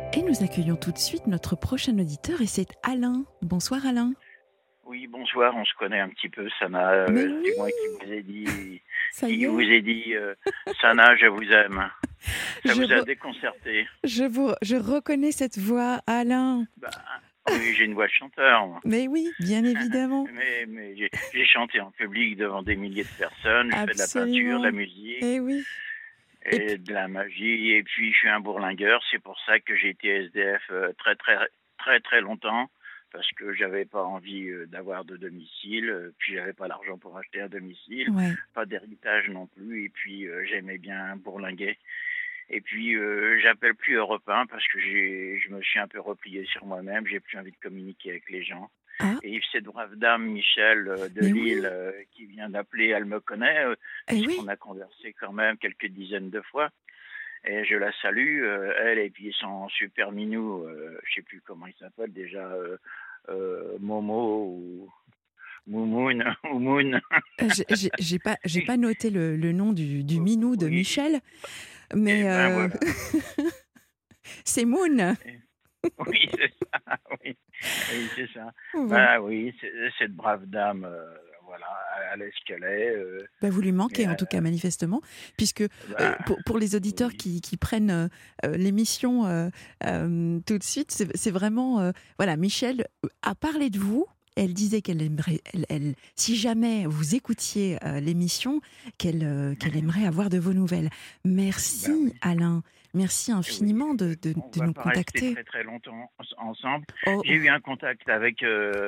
Et nous accueillons tout de suite notre prochain auditeur et c'est Alain. Bonsoir Alain. Oui, bonsoir, on se connaît un petit peu, Sana. Mais oui, C'est moi qui vous ai dit, ça y est, Sana, je vous aime. Ça je, vous a re- déconcerté. je reconnais cette voix, Alain. Bah, oui, j'ai une voix de chanteur, moi. Mais oui, bien évidemment, Mais j'ai chanté en public devant des milliers de personnes. Je fais de la peinture, de la absolument. musique Et oui. Et et puis, de la magie. Et puis, je suis un bourlingueur. C'est pour ça que j'ai été SDF très, très, très, très longtemps. Parce que j'avais pas envie d'avoir de domicile, puis j'avais pas l'argent pour acheter un domicile, ouais. pas d'héritage non plus, et puis j'aimais bien bourlinguer. Et puis j'appelle plus Europe 1 parce que je me suis un peu replié sur moi-même, j'ai plus envie de communiquer avec les gens. Ah, Et cette brave dame, Michel de mais Lille, oui, qui vient d'appeler, elle me connaît, eh oui. puisqu'on a conversé quand même quelques dizaines de fois. Et je la salue, elle et puis son super minou, je sais plus comment il s'appelle déjà, Momo ou Moumoun ou Moon. J'ai pas noté le nom du minou de Oui, Michel, et mais ben voilà. c'est Moon. Et- Oui, c'est ça, oui, oui c'est ça. Bon, Ben oui, cette brave dame, voilà, elle est ce qu'elle est. bah, vous lui Mais manquez en tout cas manifestement, puisque ben, pour les auditeurs oui, qui prennent l'émission tout de suite, c'est vraiment voilà, Michel a parlé de vous. Elle disait qu'elle aimerait, si jamais vous écoutiez l'émission, qu'elle aimerait avoir de vos nouvelles. ben Merci oui, Alain, merci oui. infiniment On de va nous pas rester contacter. très très longtemps ensemble. Oh, J'ai eu un contact avec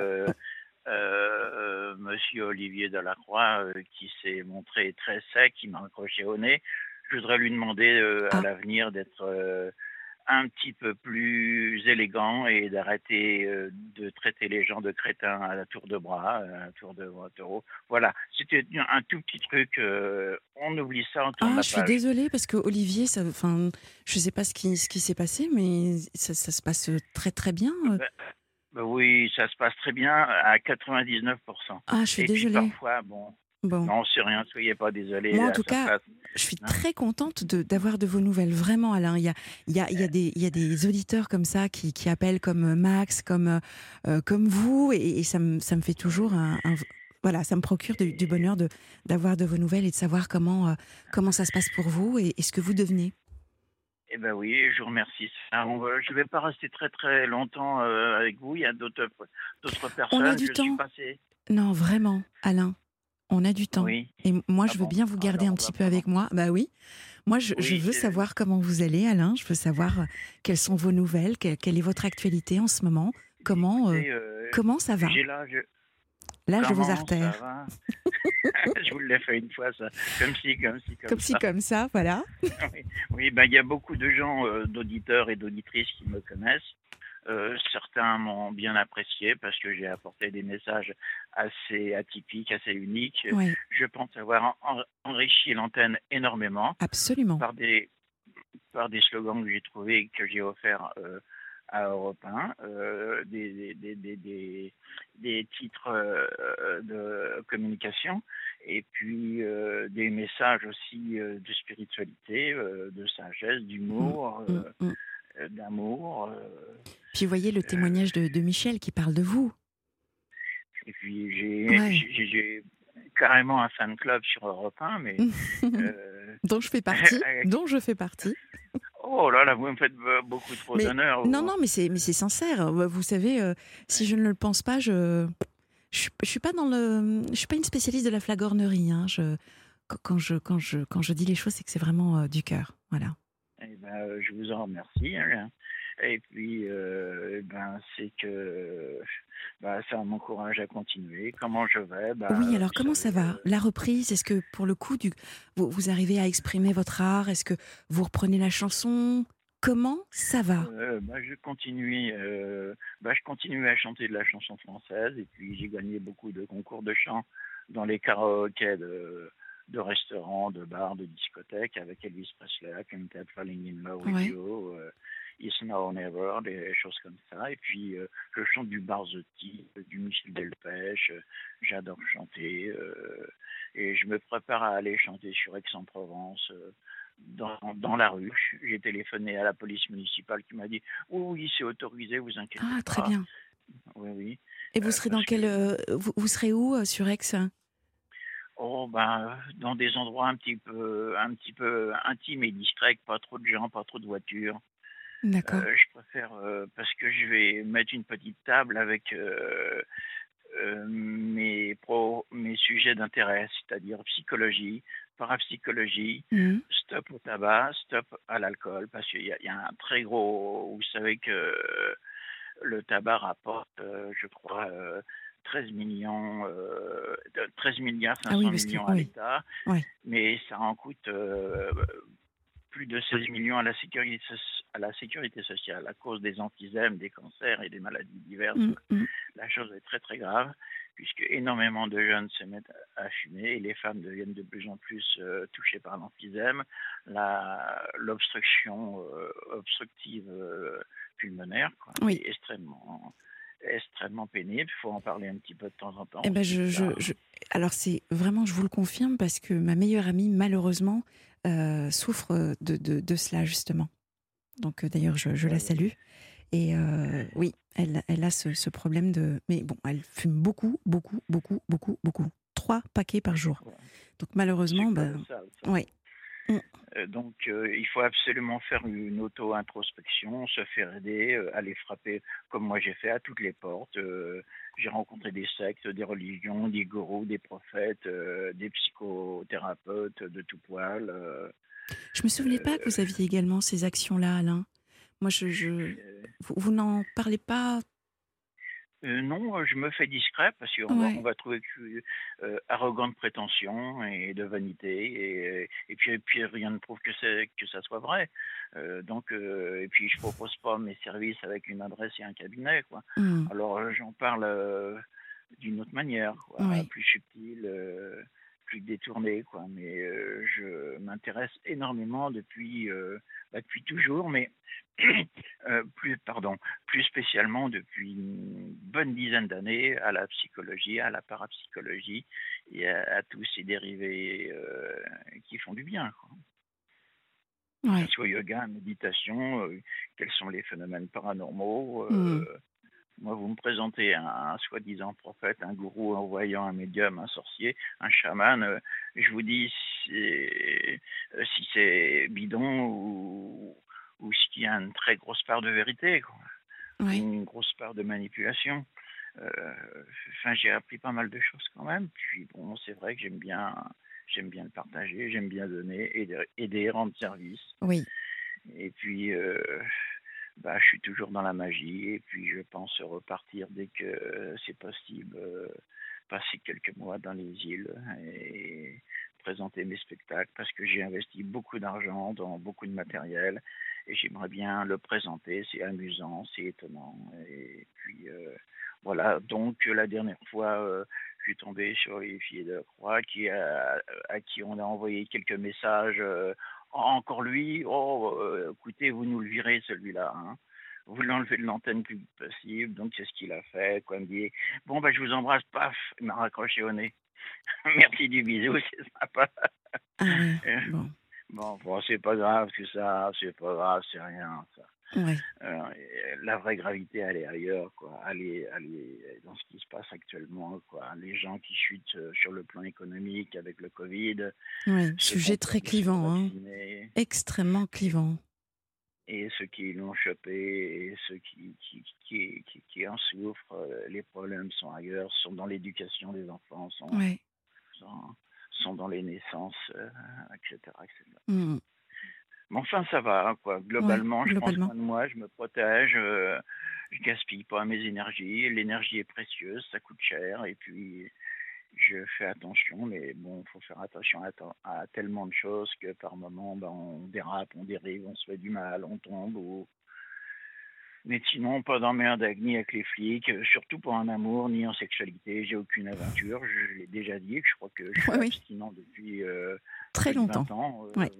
Monsieur Olivier Delacroix, qui s'est montré très sec, qui m'a accroché au nez. Je voudrais lui demander à ah, l'avenir d'être un petit peu plus élégant et d'arrêter de traiter les gens de crétins à la tour de bras, à la tour de Waterloo. Voilà, c'était un tout petit truc. On oublie ça, on tourne ah, la je suis page. désolée parce que Olivier, enfin, je sais pas ce qui s'est passé, mais ça se passe très très bien. Ben, ben oui, ça se passe très bien à 99%. Ah, je suis Et puis désolée. parfois, bon, Bon, non, c'est rien, soyez pas moi désolé en à tout sa cas, place. je suis Hein. très contente d'avoir de vos nouvelles. Vraiment, Alain, il y a des auditeurs comme ça qui appellent comme Max, comme vous, et ça me fait toujours voilà, ça me procure du bonheur d'avoir de vos nouvelles et de savoir comment ça se passe pour vous et ce que vous devenez. Eh ben oui, je vous remercie. Je vais pas rester très très longtemps avec vous. Il y a d'autres On a personnes. du Je suis temps. passé. Non, vraiment, Alain, on a du temps. Oui. Et moi, Ah je veux bon. bien vous garder Alors un on va petit peu prendre. avec moi. Bah oui. Moi, je Oui. veux savoir comment vous allez, Alain. Je veux savoir quelles sont vos nouvelles, quelle est votre actualité en ce moment. Écoutez, Comment ça va? j'ai l'âge. L'âge de vos Comment ça artères. va? Je vous l'ai fait une fois ça. Comme si, comme si, Comme comme ci, ça. comme ça, voilà. Oui, oui, ben, il y a beaucoup de gens, d'auditeurs et d'auditrices qui me connaissent. Certains m'ont bien apprécié parce que j'ai apporté des messages assez atypiques, assez uniques. Oui, Je pense avoir enrichi l'antenne énormément absolument. par des slogans que j'ai trouvés et que j'ai offerts à Europe 1, des titres de communication et puis des messages aussi de spiritualité, de sagesse, Mm, d'humour, mm, mm. d'amour. Puis vous voyez le Euh, témoignage de Michel qui parle de vous. et puis j'ai Ouais. j'ai- j'ai carrément un fan club sur Europe 1, mais euh, Dont je fais partie. Dont je fais partie. oh là là, vous me faites beaucoup trop Mais d'honneur. non, non, mais c'est sincère. Vous savez, si je ne le pense pas, je suis pas je suis pas une spécialiste de la flagornerie. Hein. Quand je dis les choses, c'est que c'est vraiment du cœur. Voilà. Eh ben, je vous en remercie. Hein. Et puis, c'est que ça m'encourage à continuer. Comment je vais? Oui, alors Vous comment ça savez, va? La reprise, est-ce que pour le coup, vous arrivez à exprimer votre art? Est-ce que vous reprenez la chanson? Comment ça va? je continue à chanter de la chanson française. Et puis, j'ai gagné beaucoup de concours de chant dans les karaokés de restaurants, de bars, de discothèques avec Elvis Presley, I Can't Help Falling in Love with Ouais. You, It's Now or Never, des choses comme ça. Et puis, je chante du Barzotti, du Michel Delpech, j'adore chanter. Et je me prépare à aller chanter sur Aix-en-Provence dans la rue. J'ai téléphoné à la police municipale qui m'a dit: «Oui, oui, c'est autorisé, vous inquiétez Ah, très pas». bien. Oui, oui, Et vous serez dans parce que quel, vous serez où, sur Aix? oh ben, dans des endroits un petit peu intimes et discrets, pas trop de gens, pas trop de voitures. D'accord. Je préfère, parce que je vais mettre une petite table avec, mes sujets d'intérêt, c'est-à-dire psychologie, parapsychologie, Mmh. stop au tabac, stop à l'alcool, parce qu'il y a un très gros, vous savez que le tabac rapporte, je crois, 13 millions, 13 milliards Ah oui, 500 parce que millions à oui, l'État, ouais. mais ça en coûte plus de 16 millions à la sécurité sociale à cause des emphysèmes, des cancers et des maladies diverses. Mmh mh. La chose est très très grave puisque énormément de jeunes se mettent à fumer et les femmes deviennent de plus en plus touchées par l'emphysème, l'obstruction obstructive pulmonaire, quoi, Oui. qui est extrêmement pénible. Il faut en parler un petit peu de temps en temps Et ben, aussi de ça, hein. alors c'est vraiment, je vous le confirme parce que ma meilleure amie malheureusement, souffre, de cela justement. Donc, d'ailleurs je la Ouais, ouais. salue et oui, elle a ce problème de, mais bon, elle fume beaucoup, beaucoup, beaucoup, beaucoup, beaucoup. 3 paquets par jour. Ouais. Donc C'est malheureusement, ben, colossal ça. ouais. Mmh. Donc, il faut absolument faire une auto-introspection, se faire aider, aller frapper, comme moi j'ai fait, à toutes les portes. J'ai rencontré des sectes, des religions, des gourous, des prophètes, des psychothérapeutes de tout poil. Je me souvenais pas que vous Euh, aviez également ces actions-là, Alain. Moi vous n'en parlez pas? Non, je me fais discret parce qu'on Ouais. va trouver que je suis arrogant de prétention et de vanité et puis rien ne prouve que ça soit vrai. Et puis je propose pas mes services avec une adresse et un cabinet, quoi. Mmh. Alors j'en parle d'une autre manière, quoi, Ouais. plus subtile, plus détournée, quoi. Mais je m'intéresse énormément depuis toujours, mais plus spécialement depuis une bonne dizaine d'années à la psychologie, à la parapsychologie et à tous ces dérivés qui font du bien, quoi. Que ce Ouais. soit yoga, méditation, quels sont les phénomènes paranormaux. Mmh. Moi, vous me présentez un soi-disant prophète, un gourou, un voyant, un médium, un sorcier, un chaman, je vous dis si c'est bidon ou s'il y a une très grosse part de vérité, quoi, ou Ouais. une grosse part de manipulation. Enfin, j'ai appris pas mal de choses quand même. Puis bon, c'est vrai que j'aime bien le partager, j'aime bien donner, aider, rendre service. Oui. Et puis, bah, je suis toujours dans la magie. Et puis, je pense repartir dès que c'est possible, passer quelques mois dans les îles et présenter mes spectacles parce que j'ai investi beaucoup d'argent dans beaucoup de matériel et j'aimerais bien le présenter. C'est amusant, c'est étonnant. Et puis, voilà. Donc, la dernière fois, je suis tombé sur les filles de la Croix à qui on a envoyé quelques messages. Encore lui, oh, écoutez, vous nous le virez celui-là, hein. Vous l'enlevez de l'antenne le plus vite possible, donc c'est ce qu'il a fait, quoi. Il me dit, bon, bah, je vous embrasse, paf, il m'a raccroché au nez. Merci du bisou, c'est sympa. Ah ouais. Euh, Bon. bon, c'est pas grave, c'est pas grave, c'est rien, ça. Ouais. La vraie gravité, elle est ailleurs, quoi. Elle est dans ce qui se passe actuellement, quoi. Les gens qui chutent sur le plan économique avec le Covid, Ouais. ceux qui ont Sujet peur très de se faire clivant, hein. vacciner, Extrêmement clivant. et ceux qui l'ont chopé, et ceux qui en souffrent. Les problèmes sont ailleurs, sont dans l'éducation des enfants, Ouais. sont, sont dans les naissances, etc., etc. Mmh. Mais enfin, ça va, hein, quoi. Ouais, Globalement, je prends globalement. soin de moi, je me protège, je gaspille pas mes énergies. L'énergie est précieuse, ça coûte cher, et puis je fais attention, mais bon, il faut faire attention à tellement de choses que par moment, ben, on dérape, on dérive, on se fait du mal, on tombe. Mais sinon, pas d'emmerde ni avec les flics, surtout pas en amour, ni en sexualité. J'ai aucune aventure, je l'ai déjà dit, je crois que je suis Ouais, oui. abstinent depuis Très plus de longtemps. 20 ans, Ouais.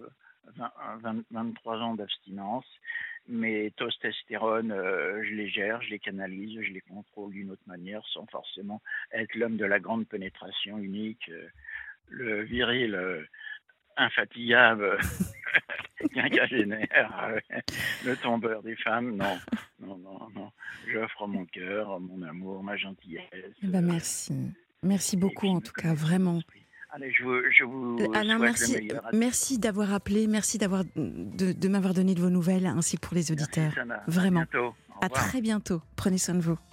23 ans d'abstinence. Mes testostérone, je les gère, je les canalise, je les contrôle d'une autre manière, sans forcément être l'homme de la grande pénétration unique, le viril infatigable quinquagénaire, le tombeur des femmes, non, non, non, non. J'offre mon cœur, mon amour, ma gentillesse, Eh ben merci. Merci et beaucoup puis en ma tout cas, connaissance vraiment. d'esprit. Allez, je vous Alain, souhaite le merci, meilleur à tous. merci d'avoir appelé, merci de m'avoir donné de vos nouvelles, ainsi que pour les Merci auditeurs. Sana, à Vraiment. bientôt, au À revoir. très bientôt. Prenez soin de vous.